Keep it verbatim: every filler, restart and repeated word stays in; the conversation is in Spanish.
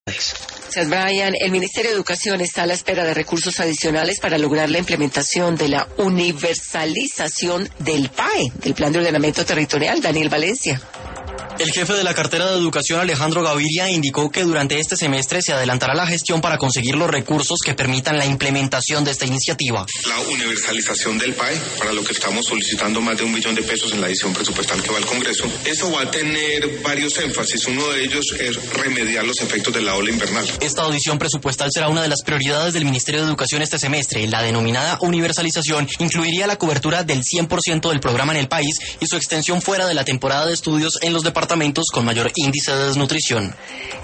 Gracias, Brian. El Ministerio de Educación está a la espera de recursos adicionales para lograr la implementación de la universalización del P A E, del Plan de Ordenamiento Territorial. Daniel Valencia. El jefe de la cartera de Educación, Alejandro Gaviria, indicó que durante este semestre se adelantará la gestión para conseguir los recursos que permitan la implementación de esta iniciativa. La universalización del P A E, para lo que estamos solicitando más de un millón de pesos en la edición presupuestal que va al Congreso, eso va a tener varios énfasis. Uno de ellos es remediar los efectos de la ola invernal. Esta audición presupuestal será una de las prioridades del Ministerio de Educación este semestre. La denominada universalización incluiría la cobertura del cien por ciento del programa en el país y su extensión fuera de la temporada de estudios en los departamentos con mayor índice de desnutrición.